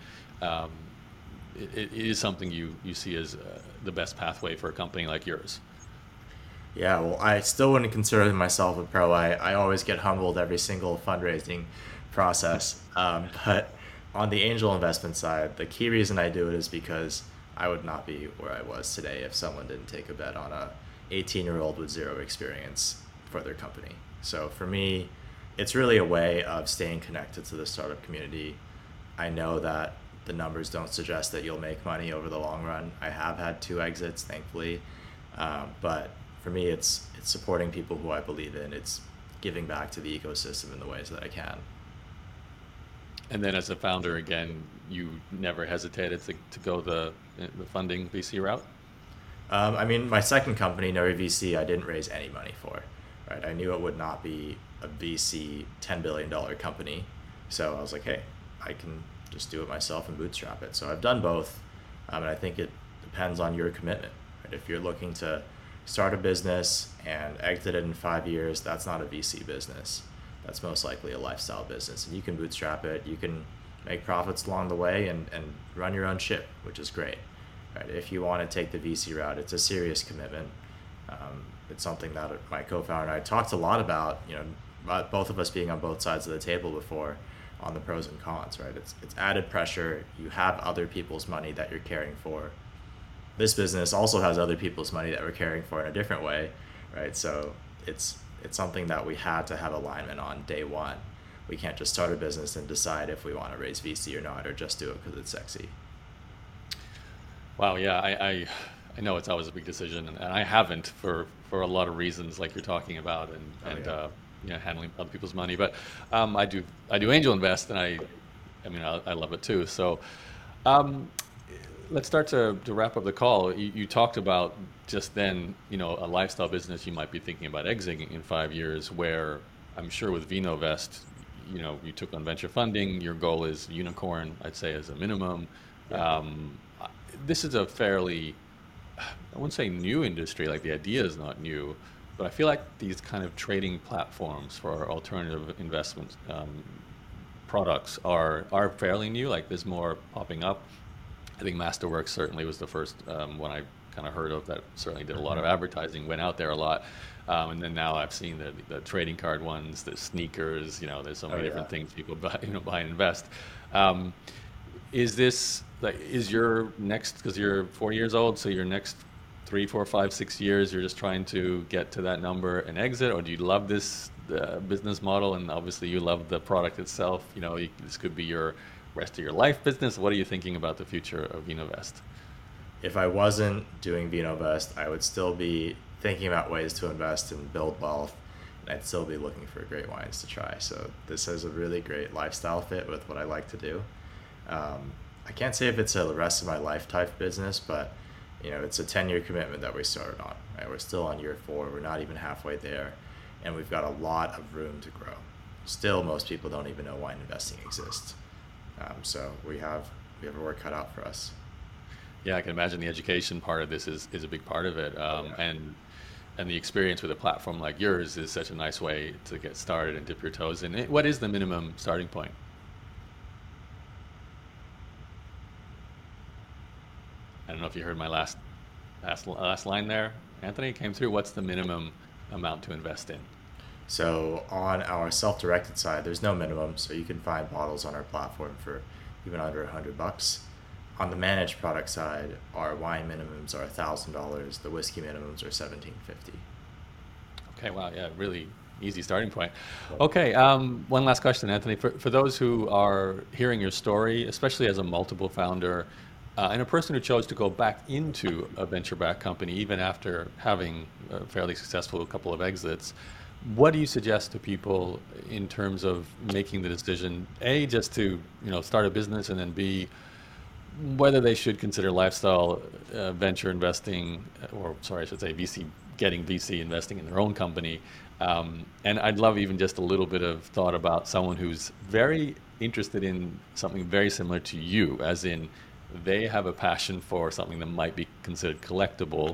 [SPEAKER 1] It is something you see as the best pathway for a company like yours.
[SPEAKER 2] Yeah, well, I still wouldn't consider myself a pro. I always get humbled every single fundraising process. But on the angel investment side, the key reason I do it is because I would not be where I was today if someone didn't take a bet on a 18-year-old with zero experience for their company. So for me, it's really a way of staying connected to the startup community. I know that the numbers don't suggest that you'll make money over the long run. I have had 2 exits, thankfully. But for me, it's supporting people who I believe in. It's giving back to the ecosystem in the ways that I can.
[SPEAKER 1] And then as a founder, again, you never hesitated to go the funding VC route?
[SPEAKER 2] I mean, my second company, Nuri VC, I didn't raise any money for. Right? I knew it would not be a VC $10 billion company. So I was like, hey, I can just do it myself and bootstrap it. So I've done both. And I think it depends on your commitment. Right? If you're looking to start a business and exit it in 5 years, that's not a VC business. That's most likely a lifestyle business, and you can bootstrap it. You can make profits along the way and run your own ship, which is great. Right? If you want to take the VC route, it's a serious commitment. It's something that my co-founder and I talked a lot about, both of us being on both sides of the table before on the pros and cons, right? It's added pressure. You have other people's money that you're caring for. This business also has other people's money that we're caring for in a different way, right? So it's something that we had to have alignment on day one. We can't just start a business and decide if we want to raise VC or not, or just do it because it's sexy.
[SPEAKER 1] Wow, yeah, I know it's always a big decision, and I haven't for a lot of reasons like you're talking about, and handling other people's money. But I do angel invest, and I love it too. So um, let's start to wrap up the call. You talked about just then, a lifestyle business you might be thinking about exiting in 5 years, where I'm sure with VinoVest, you took on venture funding. Your goal is unicorn, I'd say, as a minimum.
[SPEAKER 2] Yeah.
[SPEAKER 1] Um, this is a fairly, I wouldn't say new industry, like the idea is not new, but I feel like these kind of trading platforms for alternative investment products are fairly new. Like there's more popping up. I think Masterworks certainly was the first one I kind of heard of that certainly did a lot of
[SPEAKER 2] Hmm.
[SPEAKER 1] advertising, went out there a lot. And then now I've seen the trading card ones, the sneakers, there's so
[SPEAKER 2] Oh
[SPEAKER 1] many
[SPEAKER 2] yeah.
[SPEAKER 1] different things people buy, buy and invest. Um, is this like, is your next, because you're 40 years old, so your next 3, 4, 5, 6 years, you're just trying to get to that number and exit, or do you love this business model? And obviously you love the product itself. This could be your rest of your life business. What are you thinking about the future of VinoVest?
[SPEAKER 2] If I wasn't doing VinoVest, I would still be thinking about ways to invest and build wealth, and I'd still be looking for great wines to try. So this is a really great lifestyle fit with what I like to do. I can't say if it's a rest of my life type business, but it's a 10-year commitment that we started on. Right? We're still on year 4. We're not even halfway there, and we've got a lot of room to grow. Still, most people don't even know wine investing exists. So we have a work cut out for us.
[SPEAKER 1] Yeah, I can imagine the education part of this is a big part of it,
[SPEAKER 2] Oh yeah.
[SPEAKER 1] and the experience with a platform like yours is such a nice way to get started and dip your toes in. What is the minimum starting point? I don't know if you heard my last line there, Anthony. Came through. What's the minimum amount to invest in?
[SPEAKER 2] So on our self-directed side, there's no minimum, so you can find bottles on our platform for even under $100. On the managed product side, our wine minimums are $1,000. The whiskey minimums are 1750.
[SPEAKER 1] Okay, wow, yeah, really easy starting point.
[SPEAKER 2] Yep.
[SPEAKER 1] Okay, one last question, Anthony. For those who are hearing your story, especially as a multiple founder, and a person who chose to go back into a venture-backed company even after having a fairly successful couple of exits, what do you suggest to people in terms of making the decision, A, just to start a business, and then B, whether they should consider lifestyle venture investing, or sorry, I should say getting VC investing in their own company. And I'd love even just a little bit of thought about someone who's very interested in something very similar to you, as in they have a passion for something that might be considered collectible.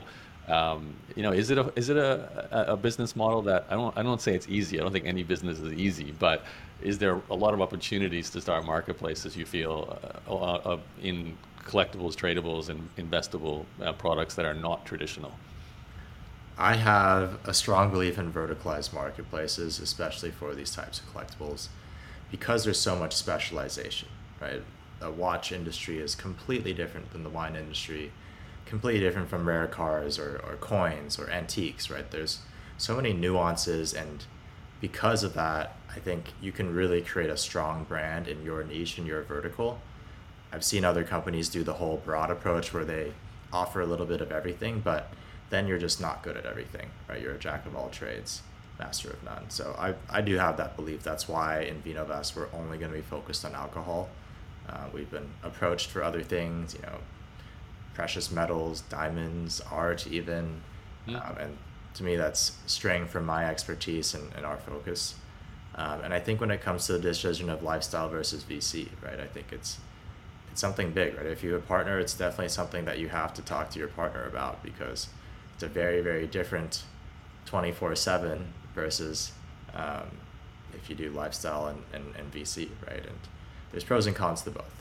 [SPEAKER 1] Is it a business model that I don't say it's easy. I don't think any business is easy, but is there a lot of opportunities to start marketplaces, you feel, in collectibles, tradables, and investable products that are not traditional?
[SPEAKER 2] I have a strong belief in verticalized marketplaces, especially for these types of collectibles, because there's so much specialization, right? The watch industry is completely different than the wine industry, completely different from rare cars or coins or antiques, right? There's so many nuances, and because of that, I think you can really create a strong brand in your niche and your vertical. I've seen other companies do the whole broad approach where they offer a little bit of everything, but then you're just not good at everything, right? You're a jack of all trades, master of none. So I do have that belief. That's why in VinoVest we're only going to be focused on alcohol. We've been approached for other things, precious metals, diamonds, art, even.
[SPEAKER 1] Hmm.
[SPEAKER 2] And to me, that's straying from my expertise and our focus. And I think when it comes to the decision of lifestyle versus VC, right, I think it's something big, right? If you have a partner, it's definitely something that you have to talk to your partner about, because it's a very, very different 24/7 versus um, if you do lifestyle and VC, right? And there's pros and cons to both.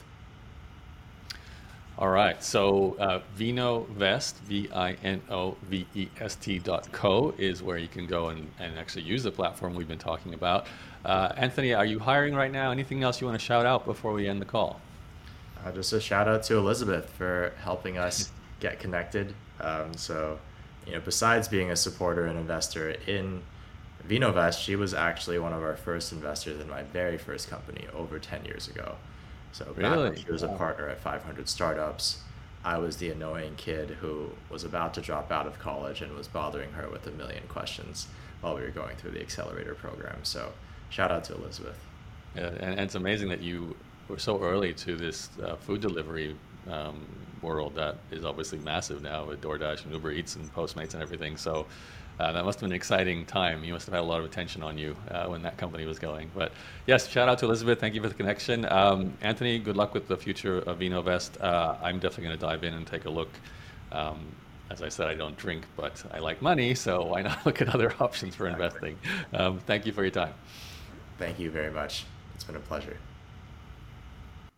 [SPEAKER 1] All right. So VinoVest, VINOVEST.co is where you can go and actually use the platform we've been talking about. Anthony, are you hiring right now? Anything else you want to shout out before we end the call?
[SPEAKER 2] Just a shout out to Elizabeth for helping us get connected. Besides being a supporter and investor in VinoVest, she was actually one of our first investors in my very first company over 10 years ago. So back when
[SPEAKER 1] Really?
[SPEAKER 2] she was a partner at 500 Startups, I was the annoying kid who was about to drop out of college and was bothering her with a million questions while we were going through the accelerator program. So shout out to Elizabeth.
[SPEAKER 1] Yeah, and it's amazing that you were so early to this food delivery world that is obviously massive now with DoorDash and Uber Eats and Postmates and everything. So that must have been an exciting time. You must have had a lot of attention on you when that company was going. But yes, shout out to Elizabeth. Thank you for the connection. Anthony, good luck with the future of VinoVest. I'm definitely going to dive in and take a look. Um, as I said, I don't drink, but I like money, so why not look at other options for
[SPEAKER 2] Exactly.
[SPEAKER 1] investing? Thank you for your time.
[SPEAKER 2] Thank you very much. It's been a pleasure.